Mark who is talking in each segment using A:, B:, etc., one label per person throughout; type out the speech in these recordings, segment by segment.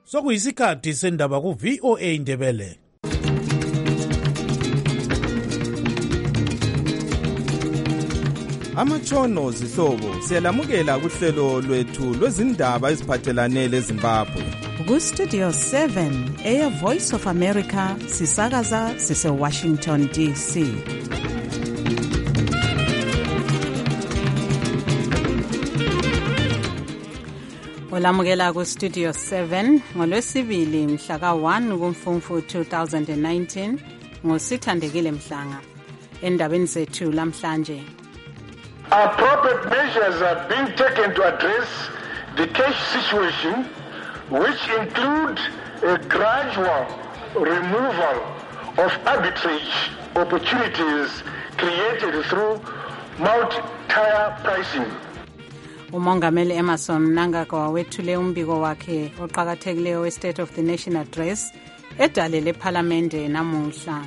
A: Sokuyisikhathi sendaba ku VOA Ndebele.
B: Amatshono zihlobo siyalamukela kuhlelo lwethu lwezindaba eziphathelane leZimbabwe.
C: Ku Studio 7 Air Voice of America sisakaza sise Washington DC. Olamukela ku Studio 7 ngolwesibili mhla ka1 kuMfumfu 2019 ngosithandekile Mhlanga. Endabeni zethu lamhlanje.
D: Appropriate measures are being taken to address the cash situation, which include a gradual removal of arbitrage opportunities created through multi-tier pricing.
C: Umongameli Emmerson Mnangagwa wethule umbiko wakhe oqhakathekileyo we-State of the Nation Address edalele eParliamente namuhla.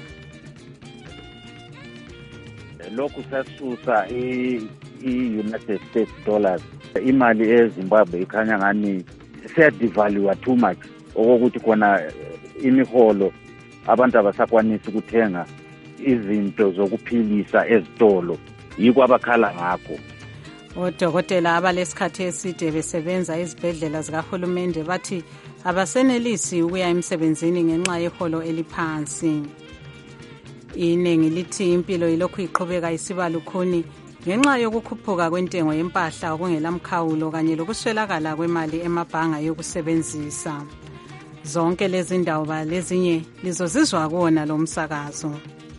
E: Lokhu sasusa i-United States dollars, imali eZimbabwe ikhanya ngani seyadevalue too much, okokuthi khona imiholo abantu abasakwanisa ukuthenga izinto zokuphilisa ezitolo, yiko abakhala ngakho.
C: Odokotela abalesikhathi eside besebenza izibhedlela zikahulumende bathi abasenelisi ukuya emsebenzini ngenxa yeholo eliphansi. Inengi lithi impilo ilokhu iqhubeka isiba lukhuni ngenxa yokukhuphuka kwentengo yempahla okungelamkhawulo kanye lokuswelakala kwemali emabhanga yokusebenzisa. Zonke lezi ndaba lezinye lizozizwa kuona lo msakazo.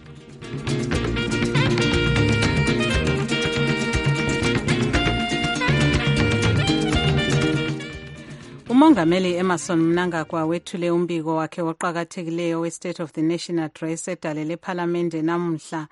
C: Umongameli Emmerson Mnangagwa wethule umbiko wakhe oqhakathekileyo we-State of the Nation Address edalele eParliamente namuhla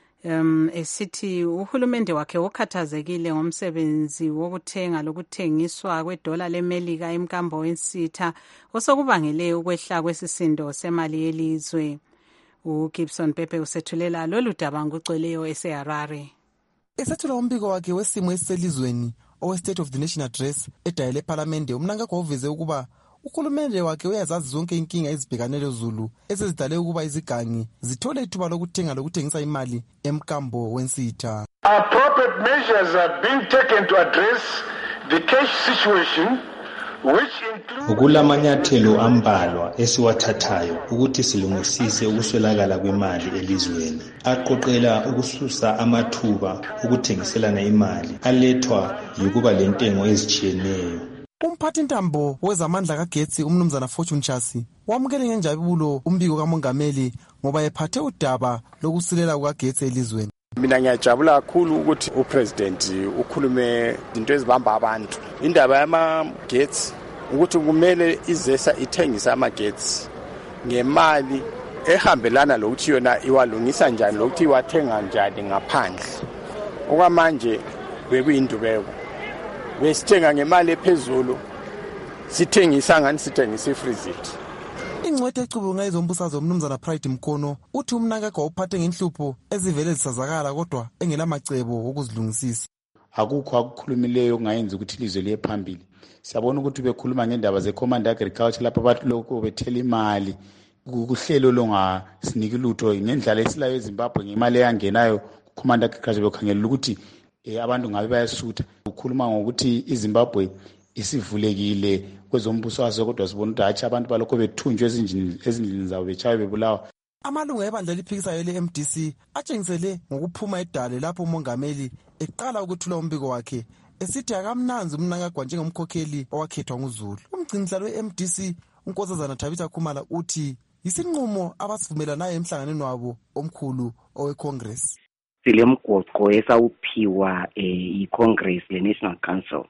C: esithi uhulumende wakhe ukhathazekile ngomsebenzi wokuthenga lokuthengiswa kwedola leMelika emkambo wensitha osokubangele ukwehla kwesisindo semali yelizwe. uGibson Pepe usethulela lolu daba ngugcweleyo eseHarare.
B: Esethula umbiko wakhe wesimo eselizweni owe-State of the Nation Address edayele eParliamente, uMnangagwa uveze ukuba uhulumende wakhe uyazazi zonke inkinga ezibhekanele Zulu ezizidale ukuba izigangi zithole ithuba lokuthenga lokuthengisa imali emkambo wensitha.
D: Appropriate measures are being taken to address the cash situation, which include
F: ukulamanyathelo ambalwa esiwathathayo ukuthi silungisise ukuswelakala kwemali elizweni, aqoqela ukususa amathuba ukuthengiselana imali alethwa yikuba lentengo ezitshiyeneyo.
B: Umphathintambo wezamandla kagetsi umnumzana Fortune Chasi wamukele ngenjabulo umbiko kamongameli ngoba ephathe udaba lokusilela kukagetsi elizweni.
G: Mina ngiyajabula kakhulu ukuthi upresident ukhulume into ezibamba abantu. Indaba yamagetsi ukuthi kumele izesa ithengisa amagetsi ngemali ehambelana lokuthi yona iwalungisa njani lokuthi iwathenga njani ngaphandle. Okwamanje bekuyindubeko. Besithenga ngemali ephezulu, sithengisa ngani sithengisa ifreezit.
B: Ingcwethe ecubunga izombusazwe umnumzana Pride Mkono uthi uMnangagwa uphathe ngenhlupho ezivele zisazakala kodwa engelamacebo okuzilungisisa.
F: Akukho akukhulumileyo kungayenza ukuthi ilizwe liye phambili. Siyabona ukuthi bekhuluma ngendaba ze-Command Agriculture lapha abantu lokho bethela imali kuhlelo longasiniki lutho ngendlela esilayo eZimbabwe ngemali eyangenayo ku-Command Agriculture bekhangela ukuthi abantu ngabe bayasutha. Ukhuluma ngokuthi iZimbabwe isivulekile kwezombuso waso kodwa sibona ukuthi hatshi abantu balokho bethunjwe ezindlini zabo bechawe bebulawa.
B: Amalungu ebandla eliphikisayo le-MDC atshengisele ngokuphuma edale lapho umongameli eqala ukuthula umbiko wakhe esithi akamnanzi uMnangagwa njengomkhokheli owakhethwa nguZulu. Umgcinihlalo we-MDC uNkosazana Thabitha Khumalo uthi isinqumo abasivumelanayo emhlanganweni wabo omkhulu oweCongress.
H: Silemgoqo esawuphiwa iCongress le-National Council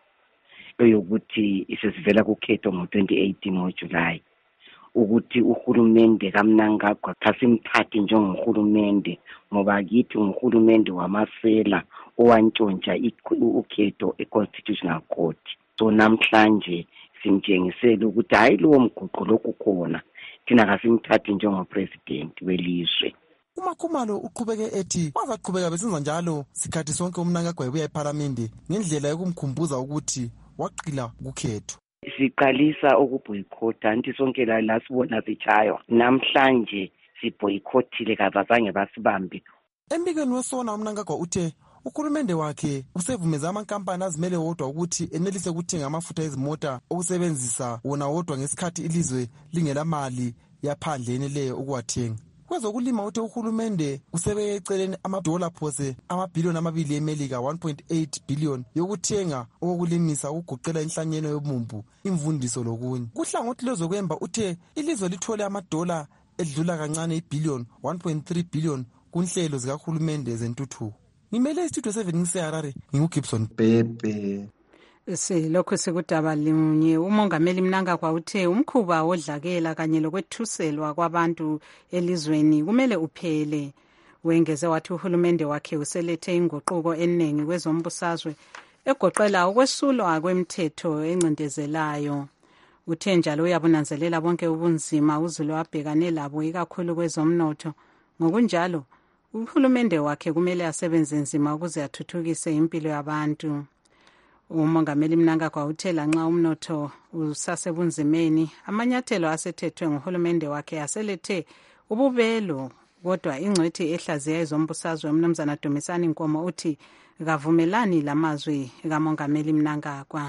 H: eyokuthi isesivela kukhetho ngo-2018 ngoJulayi ukuthi uhulumende kaMnangagwa kasimthathi njengohulumende ngoba kithi nguhulumende wamasela owantshontsha ukhetho eConstitutional Court. So namhlanje simtshengisele ukuthi hayi lowo mgoqo lokhu khona thina kasimthathi njengopresident welizwe.
B: uMakhumalo uqhubeke ethi bazaqhubeka besenza njalo sikhathi sonke uMnangagwa ebuya eParliamente ngendlela yokumkhumbuza ukuthi waqila ukhetho.
H: siqalisa ukuboycott anti sonke la sibona sitshaywa namhlanje siboycottile kabazange basibambe.
B: Embikweni wesona uMnangagwa uthe uhulumende wakhe usevumeza amankampani azimele wodwa ukuthi enelise ukuthenga amafutha ezimota okusebenzisa wona wodwa ngesikhathi ilizwe lingelamali yaphandle leyo ukuwathenga. Kwezokulima uthe uhulumende usebeke eceleni amadola phose amabhiliyoni amabili eMelika 1.8 billion yokuthenga okulimisa ukuguqela inhlanyelo yomumbu imvundiso lokunye. Kuhlangothi lezokwemba uthe ilizwe lithole amadola edlula kancane ibillion 1.3 billion kunhlelo zikahulumende zentuthuko. Ngimele istudio 7 ngiseHarare nginguGibson Bebe.
C: Lokho sikudaba linye umongameli Mnangagwa uthe umkhuba wodlakela kanye lokwethuselwa kwabantu elizweni kumele uphele. Wengeze wathi uhulumende wakhe uselethe inguquko eningi kwezombusazwe egoqela ukwesulwa kwemithetho encindezelayo. Uthe njalo uyabunanzelela bonke ubunzima uzulu wabhekane labo ikakhulu kwezomnotho. Ngokunjalo uhulumende wakhe kumele asebenze nzima ukuze athuthukise impilo yabantu. Umongameli Mnangagwa uthe lanxa umnotho usasebunzimeni amanyathelo asethethwe nguhulumende wakhe aselethe ububelo, kodwa ingcwethi ehlaziya ezombusazwe uMnumzana Dumisani Nkomo uthi kavumelani lamazwi kamongameli Mnangagwa.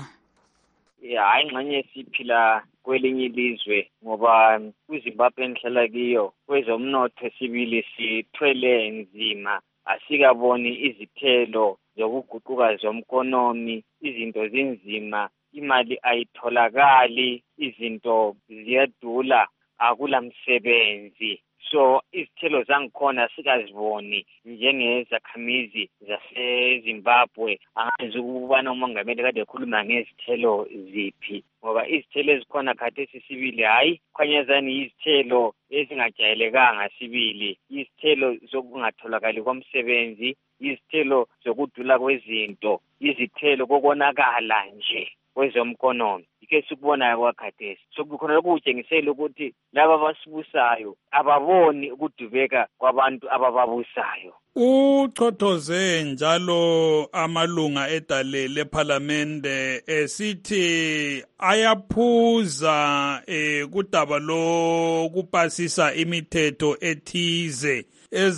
I: Hayi ngxenye siphila kwelinye ilizwe ngoba kwiZimbabwe enhlala kiyo kwezomnotho sibili sithwele nzima, asikaboni izithelo zokuguquka zomkonomi, izinto zinzima, imali ayitholakali, izinto ziyadula, akula msebenzi. So izithelo zangikhona sikaziboni njengezakhamizi zaseZimbabwe. Angazi ukubana umongameli kade ekhuluma ngezithelo ziphi, ngoba izithelo ezikhona khathesi sibili hayi khanyazani izithelo ezingajayelekanga sibili, izithelo zokungatholakali komsebenzi, izithelo zokudula kwezinto, izithelo kokonakala nje kwezomkonomi. Ike sikubonayo kwakhathesi sokukhona lokutshengisela ukuthi laba abasibusayo ababoni ukudubeka kwabantu abababusayo.
J: Uchothoze njalo amalunga edale leParliamente esithi ayaphuza kudaba lokupasisa imithetho ethize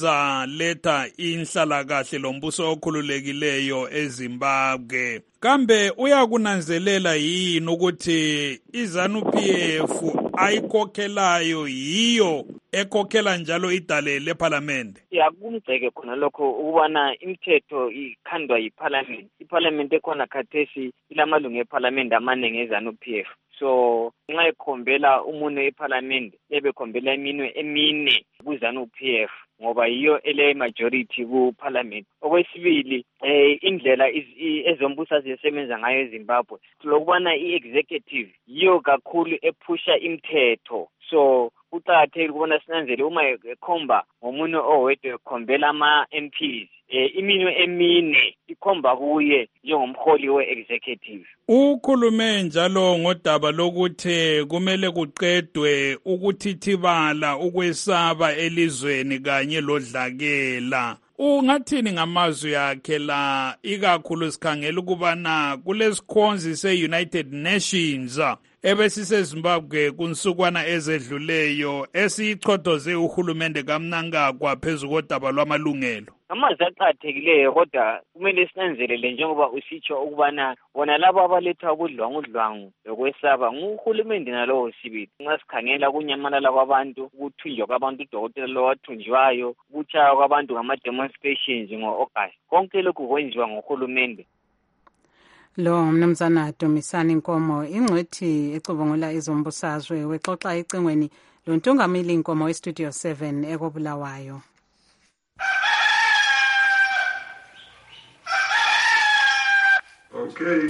J: ezaletha inhlalakahle lombuso okhululekileyo eZimbabwe. Kambe uyakunanzelela yini ukuthi iZANU-PF ayikhokhelayo yiyo ekhokhela njalo idale leParliamente?
I: Kumgceke khona lokho ukubana imithetho ikhandwa yiParliament. iParliament ekhona khathesi ilamalungu eParliament amaningi eZANU-PF. So nxa ekhombela umuntu eParliament ebekhombela iminwe emine kuZANU-PF ngoba yiyo ele majority kuParliament. Okwesibili indlela ezombusazwe zisebenza ngayo eZimbabwe lokubana iexecutive yiyo kakhulu ephusha imithetho. So kuqakathekile ukubona sinanzele uma ekhomba ngomunye owedwa ekhombela ama-MPs iminwe emine ikhomba kuye njengomholi we-executive.
J: Ukhulume njalo ngodaba lokuthi kumele kuqedwe ukuthithibala ukwesaba elizweni kanye lodlakela. Ungathini ngamazwi akhe la ikakhulu sikhangela ukubana kulesikhonzi se-United Nations ebesiseZimbabwe kunsukwana ezedluleyo esichothoze uhulumende kaMnangagwa phezu kodaba lwamalungelo?
I: Amazwi aqakathekileyo kodwa kumele sinanzelele njengoba usitsho ukubana bona labo abaletha ukudlwangudlwangu lokwesaba nguhulumende nalowo sibili. Nxa sikhangela kunyamalala kwabantu, ukuthunjwa kwabantu, udokotela lo wathunjwayo, ukutshaywa kwabantu ngama-demonstrations ngo-August, konke lokhu kwenziwa nguhulumende.
C: Lo Mnumzana Dumisani Nkomo ingcwethi ecubungula izombusazwe wexoxa ecingweni loNtungameli Nkomo weStudio 7 ekobulawayo.
K: Okay.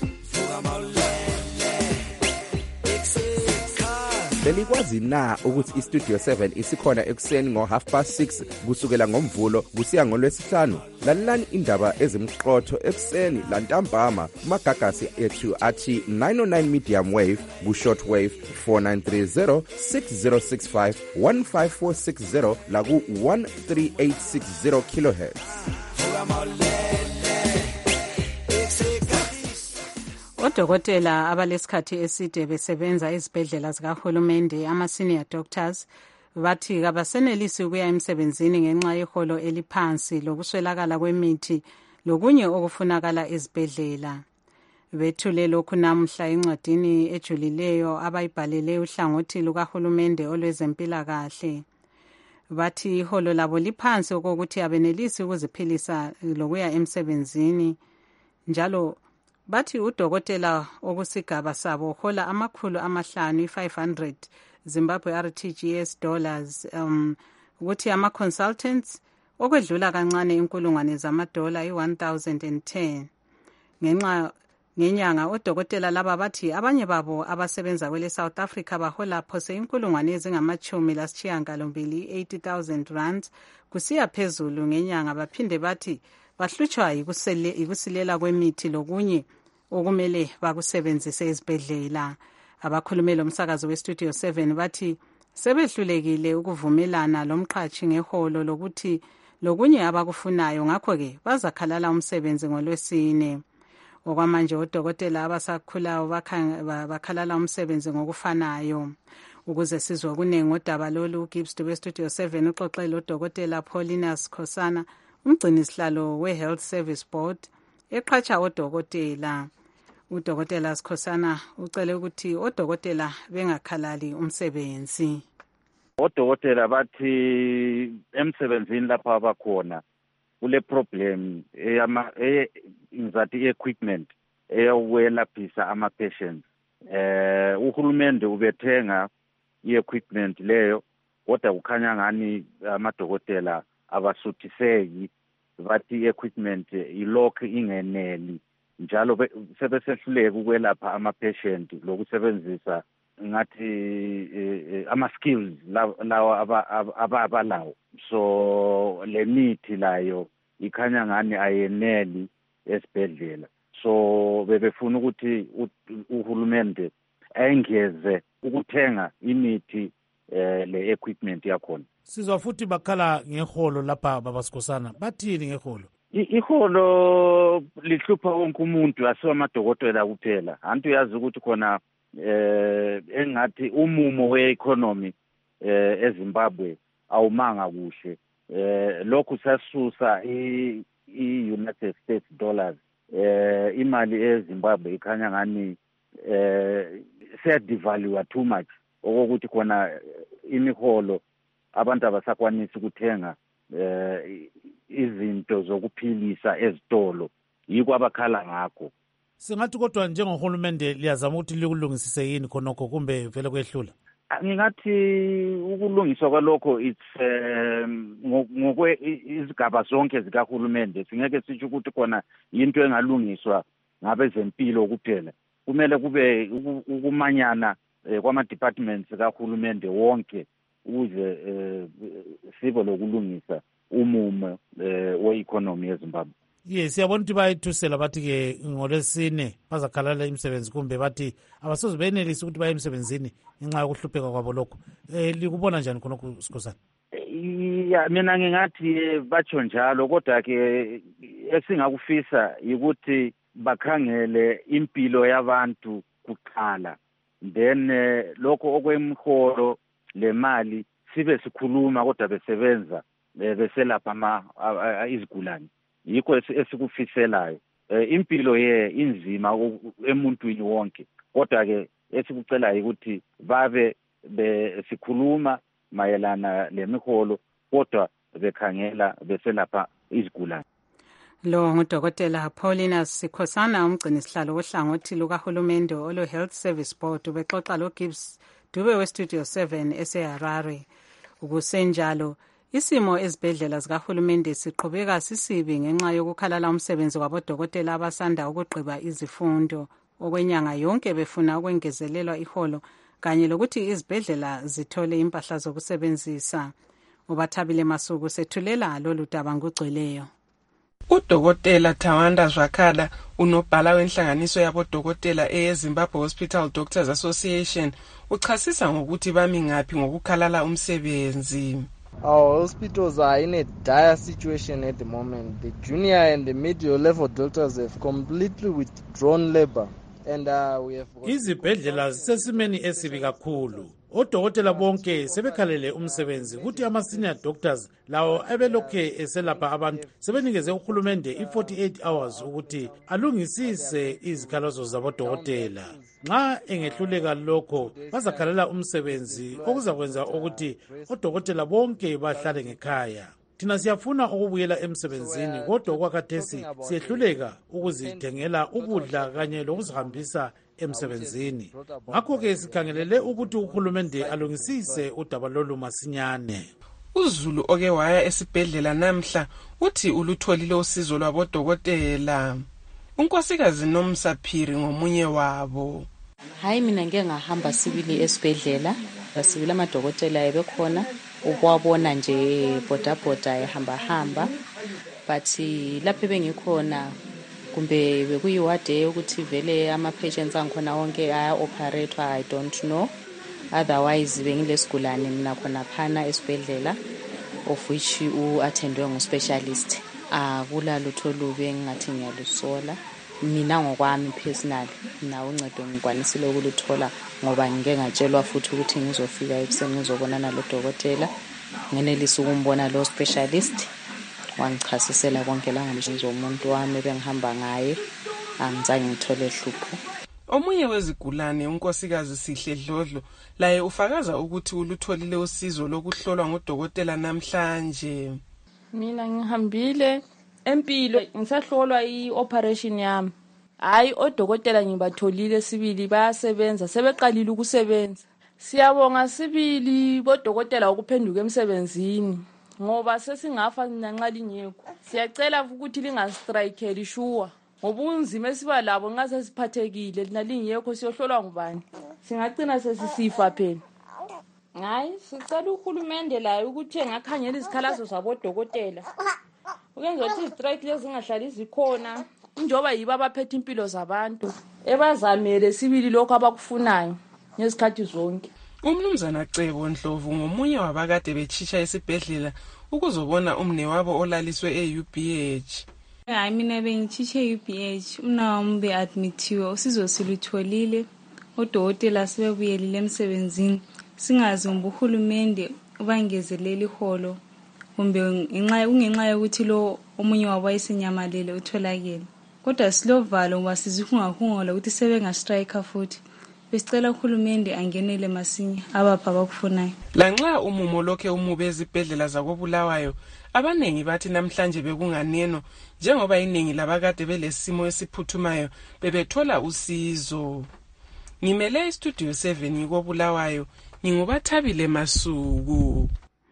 K: Belikwazi na ukuthi iStudio 7 isikhona ekuseni ngo6:30 kusukela ngomvulo kusiya ngolwesihlanu? Lalelani indaba ezimqotho ekuseni lantambama kumagagasi ethu athi 909 medium wave ku-short wave 4930 6065 15460 la ku-13860 kilohertz.
C: Odokotela abalesikhathi eside besebenza ezibhedlela zikahulumende ama-senior doctors bathi kabasenelisi ukuya emsebenzini ngenxa yeholo eliphansi lokuswelakala kwemithi lokunye okufunakala ezibhedlela. Bethule lokhu namuhla encwadini ejulileyo abayibhalele uhlangothi lukahulumende olwezempilakahle. Bathi iholo labo liphansi okokuthi abenelisi ukuziphilisa lokuya emsebenzini. Njalo bathi udokotela okusigaba sabo hola $500 Zimbabwe RTGS dollars ukuthi ama-consultants okwedlula kancane inkulungwane zamadola $1,010 ngenyanga. Odokotela laba bathi abanye babo abasebenza kwele South Africa bahola phose inkulungwane ezingama-80,000 80,000 kusiya phezulu ngenyanga. Baphinde bathi bahlutshwa yikusilela kwemithi lokunye okumele bakusebenzise ezibhedlela. Abakhulumela umsakazo weStudio 7 bathi sebehlulekile ukuvumelana lomqhatshi ngeholo lokuthi lokunye abakufunayo, ngakho-ke bazakhalala umsebenzi ngoLwesine. Okwamanje odokotela abasakhulayo bakhalala umsebenzi ngokufanayo. Ukuze sizwe okuningi ngodaba lolu, uGibbs weStudio 7 uxoxele udokotela Paulina Sikhosana, umgcinisihlalo we-Health Service Board, eqhatsha odokotela. Udokotela Sikhosana ucele ukuthi odokotela bengakhalali umsebenzi.
E: Odokotela bathi emsebenzini lapha abakhona kule problem ingathi equipment eyokuyelaphisa ama-patients. Uhulumende ubethenga i-equipment leyo, kodwa kukhanya ngani amadokotela abasuthiseki, bathi i-equipment ilokhu ingeneli, njalo sebesehluleka ukwelapha ama-patient lokusebenzisa ngathi ama-skills lawa abalawo. So le mithi layo ikhanya ngani ayeneli esibhedlela. So bebefuna ukuthi uhulumende engeze ukuthenga imithi le equipment yakhona.
A: Sizwa futhi bakhala ngeholo lapha baba Sikhosana, bathini ngeholo?
E: Iholo lihlupha wonke umuntu, asiwa amadokotela kuphela. Antu yazi ukuthi khona engathi umumo we-economy eZimbabwe awumanga kuhle. Lokhu sasusa i-United States dollars. Imali eZimbabwe ikhanya ngani seyadivalue too much, okokuthi khona imiholo abantu abasakwanisi ukuthenga izinto zokuphilisa ezitolo, yiko abakhala ngakho.
A: Singathi kodwa njengohulumende liyazama ukuthi likulungisise yini khonokho kumbe vele kwehlula?
E: Ngingathi ukulungiswa kwalokho ngokwe izigaba zonke zikahulumende. Singeke sitsho ukuthi khona into engalungiswa ngabezempilo kuphela. Kumele kube ukumanyana kwama-departments kahulumende wonke ukuze sibe lokulungisa umumo we-economy yeZimbabwe.
A: Yes, siyabona ukuthi bayithusela bathi-ke ngoLwesine bazakhalala imisebenzi, kumbe bathi abasoze benelisi ukuthi baye emsebenzini ngenxa yokuhlupheka kwabo lokho. Likubona njani khonokho Sikhosana?
E: Ya, mina ngingathi batsho njalo, kodwa-ke esingakufisa yikuthi bakhangele impilo yabantu kuqala, then lokho okwemiholo le mali sibe sikhuluma kodwa besebenza beselapha izigulane. Yikho esikufiselayo. Impilo inzima emuntwini wonke, kodwa-ke esikucelayo ukuthi babe sikhuluma mayelana lemiholo kodwa bekhangela beselapha izigulane.
C: Lo ngudokotela Paulina Sikhosana, umgcinisihlalo wohlangothi lukahulumende olo-Health Service Board, ubexoxa loGibbs Dube weStudio 7 eseHarare. Ukusenjalo isimo ezibhedlela zikahulumende siqhubeka sisibi ngenxa yokukhalala umsebenzi wabodokotela abasanda ukugqiba izifundo okwenyanga yonke befuna ukwengezelelwa iholo kanye lokuthi izibhedlela zithole impahla zokusebenzisa. Ubathabile Masuku sethulela lolu daba ngugcweleyo.
L: Udokotela Tawanda Zwakala, unobhala wenhlanganiso yabodokotela eZimbabwe Hospital Doctors Association, uchasisa ngokuthi bami ngaphi ngokukhalala umsebenzi.
M: Our hospitals are in a dire situation at the moment. The junior and the middle level doctors have completely withdrawn labor. and we have
A: izibhedlela zisesimeni esibi kakhulu. Odokotela bonke sebekhalele umsebenzi kuthi ama-senior doctors lawo ebelokhe eselapha abantu sebenikeze uhulumende i-48 hours ukuthi alungisise izikhalazo zabodokotela. Nxa engehluleka lokho bazakhalela umsebenzi okuzakwenza ukuthi odokotela bonke bahlale ngekhaya. Thina siyafuna ukubuyela emsebenzini kodwa okwakhathesi siyehluleka ukuzithengela ukudla kanye lokuzihambisa emsebenzini. Ngakho-ke sikhangelele ukuthi uhulumende alungisise udaba lolu masinyane.
L: uZulu oke waya esibhedlela namhla uthi ulutholile usizo lwabodokotela. Unkosikazi Nomsaphiri ngomunye wabo.
N: Hayi mina ngeke ngahamba sibili esibhedlela. Sibili amadokotela ebekhona ukwabona nje boda ehamba but lapho bengikhona kumbe bekuyiwade ukuthi vele ama-patients angikhona wonke aya-operate, I don't know. Otherwise bengilesigulane mina khona phana esibhedlela of which u-attendwe ngu-specialist. Akula lutho lubi engingathi ngiyalusola. Mina ngokwami personal nawo uncedo ngikwanisile ukuluthola ngoba ngike ngatshelwa futhi ukuthi ngizofika ekuseni ngizobonana lodokotela. Ngenelisa ukumbona lo specialist. Wangichasisela konke la ngamshinzo umuntu wami bengihamba ngaye. Angizange ngithole hlupho.
L: Omunye wezigulane unkosikazi Sihle Dlodlo laye ufakaza ukuthi ulutholile usizo lokuhlolwa ngodokotela namhlanje.
O: Mina ngihambile empilo ngisahlolwa i-operation yami. Hayi odokotela ngibatholile sibili bayasebenza sebeqalile ukusebenza. Siyabonga sibili bodokotela ukuphenduka emsebenzini ngoba sesingafa nanxa lingekho. Siyacela ukuthi lingastrike lishuwa ngoba unzima esiba labo nxa sesiphathekile lina lingekho siyohlolwa ngubani. Singagcina sesisifa phela. Hayi sicela uhulumende laye ukuthi engakhangela izikhalazo zabodokotela. Ukwenza ukuthi istrike lezi zingahlali zikhona njengoba yibo abaphethe impilo zabantu ebazamele sibili lokho abakufunayo ngezikhathi zonke.
L: Umnumzana Cebo Ndlovu ngomunye wabakade bechisha esibhedlela ukuzobona umnewabo olaliswe e-UBH.
P: Hayi mina bengichishe e-UBH umnawami be-admithiwe usizo silutholile odokotela sebebuyelile emsebenzini singazi uhulumende ubangezelele iholo kumbe kungenxa yokuthi lo omunye wabo wayesenyamalele utholakele kodwa silovalo ngoba sizihungahungola ukuthi sebengastrike futhi besicela uhulumende angenele masinya abapha abakufunayo.
L: Lanxa umumo lokhe umube ezibhedlela zakoBulawayo abanengi bathi namhlanje bekunganeno njengoba iningi labakade belesimo esiphuthumayo bebethola usizo. Ngimele istudio 7 ngikoBulawayo nginguBathabile Masuku.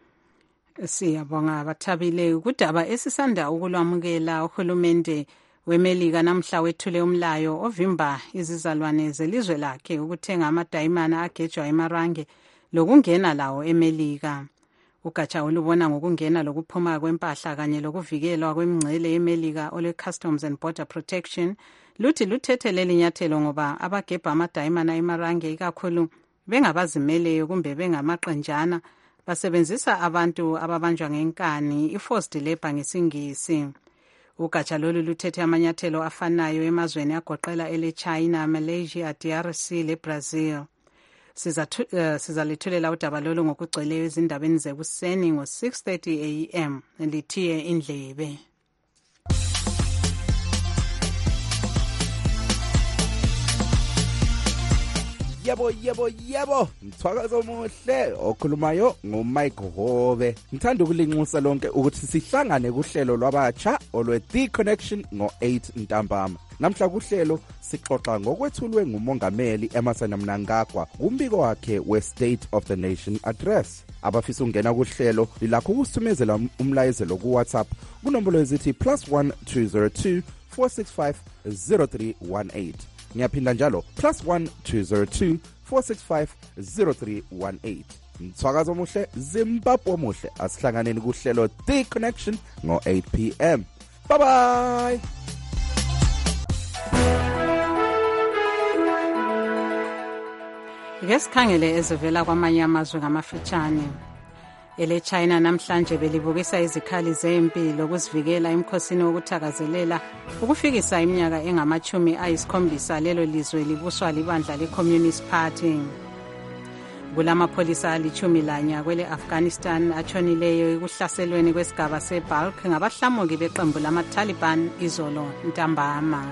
C: Siyabonga Bathabile. Kudaba esisanda ukulwamukela uhulumende weMelika namhla wethule umlayo ovimba izizalwane zelizwe lakhe ukuthenga amadayimana agejwa eMarange lokungena lawo eMelika. Ugatsha olubona ngokungena lokuphuma kwempahla kanye lokuvikelwa kwemingcele yeMelika ole Customs and Border Protection luthi luthethe leli nyathelo ngoba abagebha amadayimana eMarange ikakhulu bengabazimeleyo kumbe bengamaqenjana basebenzisa abantu ababanjwa ngenkani i-forced labor ngesingisi. Ugatsha lolu luthethe amanyathelo afanayo emazweni agoqela ele-China, Malaysia, DRC le-Brazil. Sizalithulela udaba lolu ngokugcweleyo ezindabeni zekuseni ngo-6:30 AM lithiye indlebe.
K: Yebo mthwakazo omuhle okhulumayo nguMike Hove. Ngithanda ukulinxusa lonke ukuthi sihlangane kuhlelo lwabatsha olwe The Connection ngo-8 ntambama. Namhla kuhlelo sixoxa ngokwethulwe ngumongameli Emmerson Mnangagwa kumbiko wakhe we-State of the Nation address. Abafisa ungena kuhlelo lilakho ukusithumezela umlayezelo ku-WhatsApp kunombolo ezithi +1 202 465 0318. Ngiyaphinda njalo +1 202 465 0318. Mthwakazo omuhle Zimbabwe omuhle asihlanganeni kuhlelo The Connection ngo-8 PM. Bye bye.
C: Ngesikhangele ezivela kwamanye amazwe ngamafitshane. ele-China namhlanje belibukisa izikhali zempi lokuzivikela emkhosini wokuthakazelela ukufikisa iminyaka engama-70 lelo lizwe libuswa libandla le-Communist Party. Kulamapholisa ali-11 kwele-Afghanistan atshonileyo ekuhlaselweni kwesigaba se-Balk ngabahlamuki beqembu lama-Taliban izolo ntambama.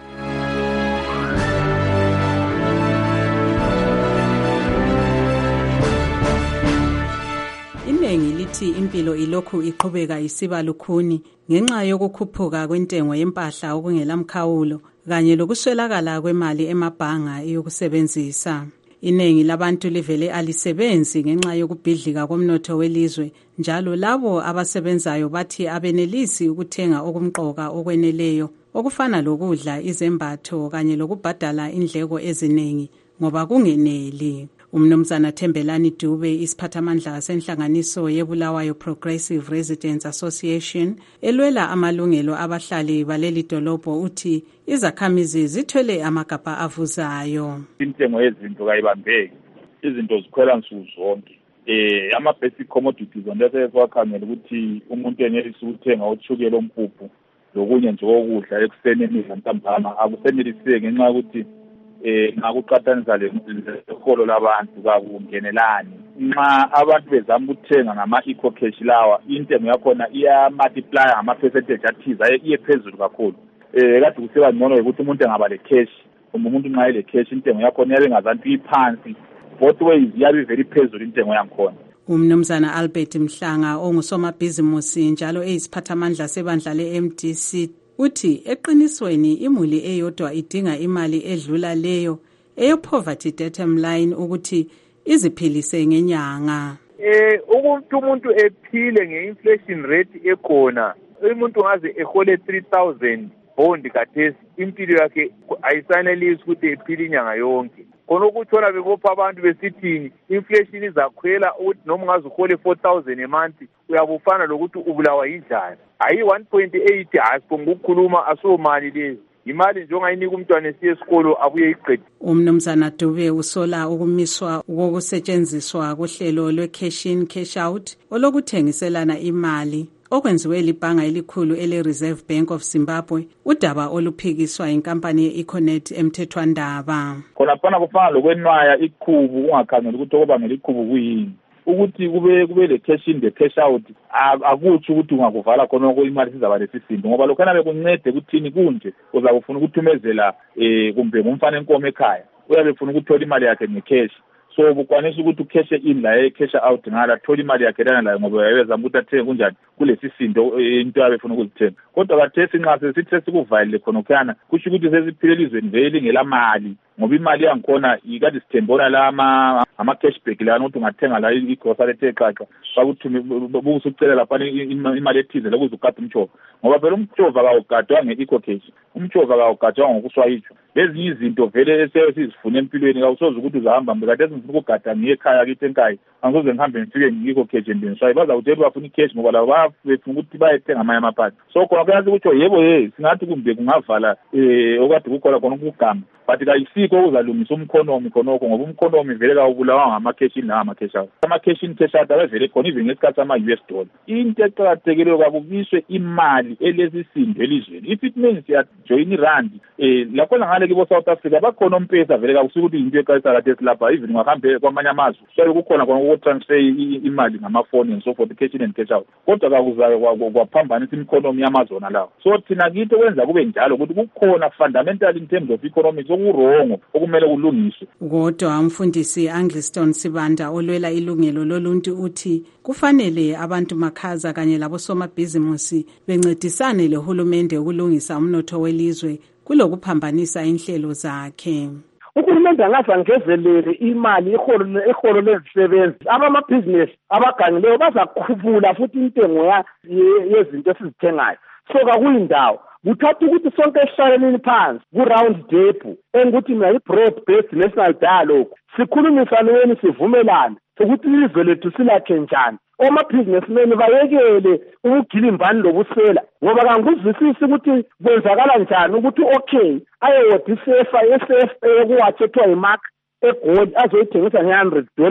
C: Iningi lithi impilo ilokhu iqhubeka isiba lukhuni ngenxa yokukhuphuka kwentengo yempahla okungelamkhawulo kanye lokuswelakala kwemali emabhanga yokusebenzisa. Iningi labantu livele alisebenzi ngenxa yokubhidlika komnotho welizwe, njalo labo abasebenzayo bathi abenelisi ukuthenga okumqoka okweneleyo okufana lokudla, izembatho kanye lokubhadala indleko eziningi ngoba kungeneli. Umnumzana Thembelani Dube, isiphathamandla senhlanganiso yeBulawayo Progressive Residents Association elwela amalungelo abahlali baleli dolobho, uthi izakhamizi zithwele amagabha avuzayo.
Q: Intengo yezinto kayibambeki, izinto zikhwela nsuku zonke. Ama-basic commodities ondese kwakhangela ukuthi umuntu enelisa ukuthenga ushukela ompuphu lokunye nje okudla ekuseni emidla ntambama akuseneliseki ngenxa yokuthi ngakuqathanisa leholo labantu kakungenelani. Nxa abantu bezama ukuthenga ngama-eco cash lawa, intengo yakhona iya-multiply ngama-percentage athize, iye phezulu kakhulu. Kade kuseba ngcono ukuthi umuntu engaba le-cash, kumbe umuntu nxa ele-cash intengo yakhona iyabe ngazantu iphansi, both ways iyabe very phezulu intengo yakhona.
C: Umnumzana Albert Mhlanga ongusomabhizimusi njalo eyisiphathamandla sebandla le-MDC uthi eqinisweni imuli eyodwa idinga imali edlula leyo eyo-poverty datum line ukuthi iziphilise ngenyanga.
R: Ukuthi umuntu ephile nge-inflation rate ekhona, umuntu ngaze ehole 3,000 bond kathesi, impilo yakhe ayisanelisi ukuthi ephile inyanga yonke. Khona ukuthola bebopha abantu besithini inflation izakhwela ukuthi noma ngaze uhole 4,000 a month uyabufana lokuthi ubulawa yindlala. Hayi 1.8 asiphonga ukukhuluma asomali lezi. Imali nje ongayinika umntwana esiye esikolo abuye iqede.
C: Umnumzana Dube usola ukumiswa kokusetshenziswa kohlelo lwe-cash in cash out olokuthengiselana imali okwenziwe libhanga elikhulu ele-Reserve Bank of Zimbabwe, udaba oluphikiswa inkampani ye-Econet emthethwandaba.
Q: Khona kufana lokwenwaya ikhubu ungakhangela ukuthi okubangela ikhubu kuyini. Ukuthi kube le-cash in the cash out akutsho ukuthi ungakuvala khonoko imali sizaba lesisindo, ngoba lokhana bekuncede ukuthini kunje uzakufuna ukuthumezela kumbe ngumfana enkomo ekhaya uyabe ufuna ukuthola imali yakhe ngecash. So bukwanisa ukuthi ukheshe in la cash out ngala thola imali yakhe lana la ngoba uyaweza ukuthi athenge kunjani kulesisindo into yabe ufuna ukuzithenga. Kodwa kathesi nxa sesithi sesikuvalile khonokhana kusho ukuthi sesiphile elizweni vele ngelamali, ngoba imali yangikhona ikade sithembona la ama-cashback lana ukuthi ungathenga la igrocery ethe xaxa bakuthume bukusucela lapha imali ethize lokuze ugade umtshova, ngoba phela umtshova kawugadwa nge-eco cash, umtshova kawugadwa ngokuswayitsho. Lezi izinto vele esizifuna empilweni kawusoze ukuthi uzahamba mbe kade ngifuna ukugada ngiye ekhaya kithi enkayi angizoze ngihambe ngifike ngiko cash endenswayi bazawutshela bafuna icash ngoba labo bafuna ukuthi bayethenga amanye amaphathi. So khona kuyazi ukuthi yebo singathi kumbe kungavala okade kukhona ukugama, but kayisikho okuzalungisa umkhonomi khonoko ngoba umkhonomi vele kawubulawa ngama-cash in nama-cash out. Ama-cash in cash out avele khona even ngesikhathi sama-US dollar. Into eqakathekileyo kakubiswe imali elesisindo elizweni. If it means siyajoyina irandi lakhona ngale kibo South Africa bakhona ompesa vele kakusuka ukuthi into eqalisa kade silapha even ungahambe kwamanye amazwe so kukhona ukutransfer imali ngamafoni and so forth, cash in and cash out. Kodwa kakuzayo kwaphambanisa imkhonomi yamazona lawo. So thina kithi kwenza kube njalo ukuthi kukhona fundamental in terms of economics okurongo okumele kulungiswe.
C: Kodwa umfundisi Angliston Sibanda olwela ilungelo loluntu uthi kufanele abantu makhaza kanye labosomabhizimusi bencedisane lehulumende ukulungisa umnotho welizwe kulokuphambanisa inhlelo zakhe.
S: Uhulumende angaze angezelele imali iholo lezisebenzi, abamabhizinisi abagangileyo bazakhuphula futhi intengo yezinto esizithengayo. So kakuyindawo kuthatha ukuthi sonke esihlaleni phansi ku-round table engukuthi mina i-broad based national dialogue sikhulumisaneni sivumelane ukuthi ilizwe lethu silakhe njani. Omabhizinesimeni bayekele ubugilimbani lobusela ngoba kangikuzwisisi ukuthi kwenzakala njani ukuthi okay ayewodi sefa eSFA kuwathethwa imark eGold azoyithengisa $100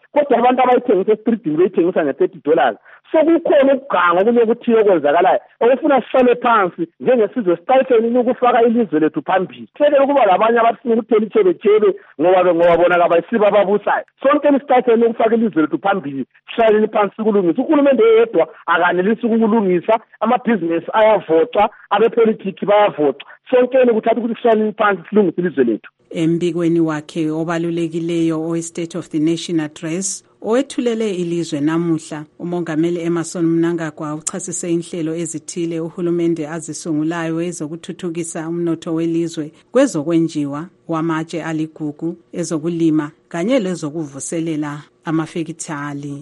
S: kodwa abantu abayithengisa estreetini beyithengisa $30. Sokukhona ukuganga kulokuthile okwenzakalayo okufuna sihlale phansi njengesizwe siqalekele ukufaka ilizwe lethu phambili. Sele ukuba labanye abafuna ukuthela ichebechebe ngoba bona kabayisiba ababusayo. Sonke isiqalekele ukufaka ilizwe lethu phambili, sihlale phansi kulungisa. Uhulumende yedwa akanelisi ukulungisa, amabhizinesi ayavota, abepolitiki bayavota. Sonke ukuthatha ukuthi sihlale phansi silungise ilizwe lethu.
C: Embikweni wakhe obalulekileyo owe-State of the Nation Address owethulele ilizwe namuhla, uMongameli Emmerson Mnangagwa uchasise inhlelo ezithile uhulumende azisungulayo ezokuthuthukisa umnotho welizwe kwezokwenjiwa, wamatshe aligugu, ezokulima kanye lezokuvuselela amafekithali.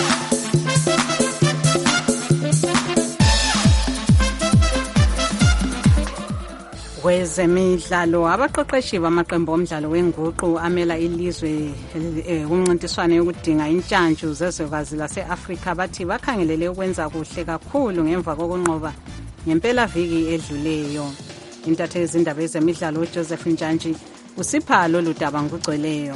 C: Kwezemidlalo, abaqeqeshi bamaqembu omdlalo wenguqu amela ilizwe kumncintiswano yokudinga intshantshu zezwekazi lase-Afrika bathi bakhangelele ukwenza kuhle kakhulu ngemva kokunqoba ngempela viki edluleyo. Intatheli yezindaba ezemidlalo uJoseph Njantshi usipha lolu daba ngokugcweleyo.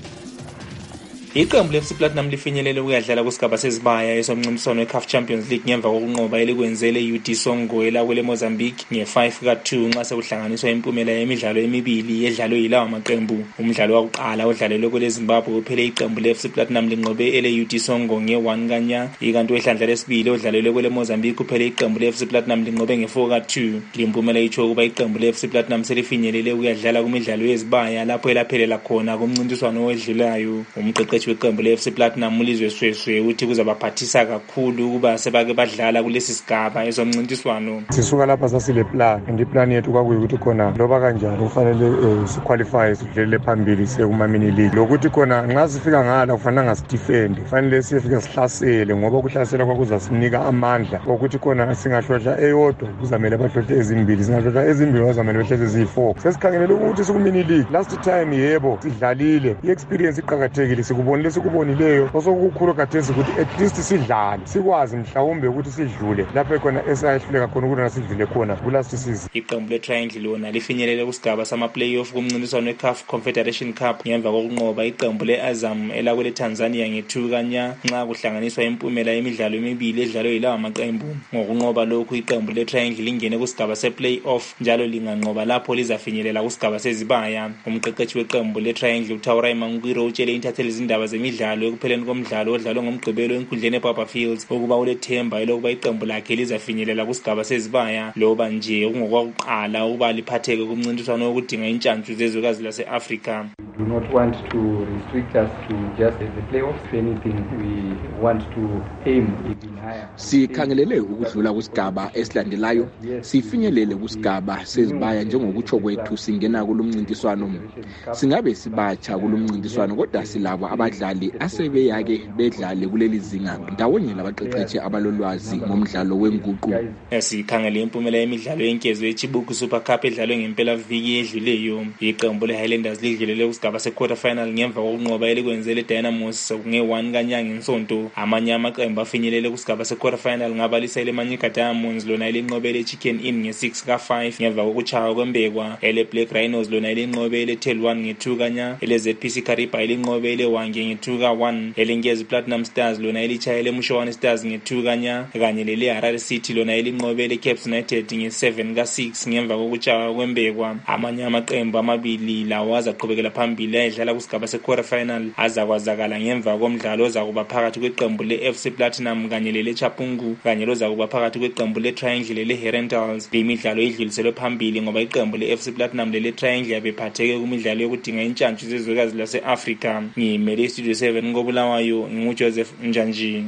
T: Iqembu le-FC Platinum lifinyelele ukuyadlala kusigaba sezibaya esomncintiswano we-CAF Champions League ngemva kokunqoba elikwenzele UD Songo elakwele Mozambique nge-5-2 nxa sekuhlanganiswa impumela yemidlalo emibili yedlalwe yilawa maqembu. Umdlalo wakuqala odlalelwe kwele Zimbabwe uphele iqembu le-FC Platinum linqobe ele-UD Songo nge-1-0, ikanti wehlandla lesibili odlalelwe kwele Mozambique uphele iqembu le-FC Platinum linqobe nge-4-2. Limpumela itsho ukuba iqembu le-FC Platinum selifinyelele ukuyadlala kumidlalo yezibaya lapho elaphelela khona kumncintiswano owedlulayo. Umqeqeshi weqembu le-FC Platinum uLizwe Sweswe uthi kuzabaphathisa kakhulu ukuba sebake badlala kulesi sigaba esomncintiswano.
U: Sisuka lapha sasile plan, and iplan yethu kwakuyikuthi khona loba kanjani kufanele siqualify sidlulele phambili siye kuma-mini league. Lokuthi khona nxa sifika ngala kufanele ngasidefend, kufanele sifike sihlasele ngoba ukuhlasela kwakuzasinika amandla ukuthi khona singahlotshwa eyodwa kuzamele bahlotshe ezimbili, singahlotshwa ezimbili kuzamele behleze eziyi-4. Sesikhangelele ukuthi siku-mini league. Last time yebo sidlalile, i-experience iqakathekile, sikubonileyo osokukhulu kathesi ukuthi at least sidlale sikwazi mhlawumbe ukuthi sidlule lapho khona esayehluleka khona ukuthi nasidlule khona kulast season.
T: Iqembu le-Triangle lona lifinyelele kusigaba sama-playoff kumncintiswano we-CAF Confederation Cup ngemva kokunqoba iqembu le-Azam elakwele Tanzania nge-2-0 nxa kuhlanganiswa impumela yemidlalo emibili edlalwe yilawa maqembu. Ngokunqoba lokhu iqembu le-Triangle lingene kusigaba se-playoff njalo linganqoba lapho lizafinyelela kusigaba sezibaya. Umqeqeshi weqembu le-Triangle uThawurai Mangwiro utshele intatheli izindaba zemidlalo ekupheleni komdlalo odlalwe ngomgqibelo enkundleni eBaba Fields ukuba ulethemba elokuba iqembu lakhe lizafinyelela kusigaba sezibaya loba nje kungokwakuqala ukuba liphatheke kumncintiswano wokudinga intshantshu zezwekazi lase-Afrika.
V: Do not want to restrict us to just the playoffs. If anything, we want to aim even higher.
W: Sikhangelele ukudlula kusigaba esilandelayo, sifinyelele kusigaba sezibaya njengokutsho kwethu singena kulumncintiswano. Singabe sibatsha kulumncintiswano kodwa silabo abadlali asebeyake bedlale kuleli zinga ndawonye labaqeqeshi abalolwazi ngomdlalo wenguqu.
T: Sikhangele impumela yemidlalo yenkezo yeChibuku Super Cup edlalwe ngempela viki edluleyo. Iqembu le-Highlanders lidlulele kusigaba se-quarter final ngemva kokunqoba elikwenzele Dynamos nge-1 ngesonto. Amanye amaqembu afinyelele kusigaba se-quarter final ngabalisa iLemanyika Diamonds lona elinqobele Chicken Inn nge-6-5 ngemva kokuchaywa kwembekwa. Ele-Black Rhinos lona elinqobe ele-Tel1 nge-2 ele-ZPC Kariba elinqobe ele-Wange nge-2-1 elengezi Platinum Stars lona elichayele eMushowane Stars nge-2 kanye lele-Harare City lona elinqobe ele-Caps United nge-7-6 ngemva kokuchaywa kwembekwa. Amanye amaqembu amabili lawo azaqhubekela phambili ayedlala kusigaba se-quarter final azakwazakala ngemva komdlalo ozakuba phakathi kweqembu le-FC Platinum kanye lele-Chapungu kanye lozakuba phakathi kweqembu le-Triangle lele-Herentals. Imidlalo idluliselwe phambili ngoba iqembu le-FC Platinum lele-Triangle yabephatheke kumidlalo yokudinga intshantshu zezwekazi lase-Afrika. Ngimele Studio 7 ngobulawayo nguJoseph Njantshi.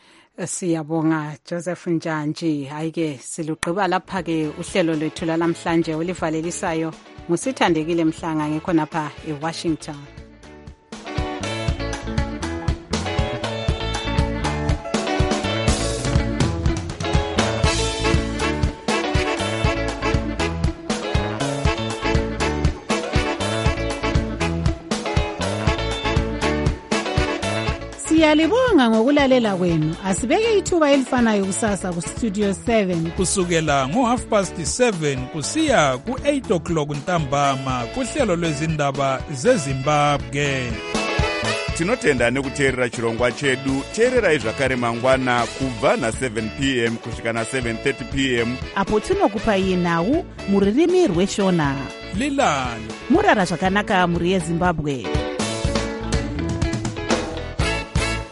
C: Siyabonga Joseph Njantshi. Hayike silugqiba lapha ke uhlelo lwethu lamhlanje olivalelisayo ngusithandekile Mhlanga ngekhonapha eWashington.
X: Siyalibonga ngokulalela kwenu. Asibeke ithuba elifanayo kusasa ku Studio 7
J: kusukela ngo7:30 kusiya ku8 o'clock ntambama kuhlelo lwezindaba zeZimbabwe.
D: tinotenda nekuteerera chirongwa chedu. Teererai zvakare mangwana kubva na7 p.m. kusvika na7:30 p.m.
F: apo tinokupai nhau muririmi rweshona.
J: Lilani
F: murara zvakanaka muri yeZimbabwe.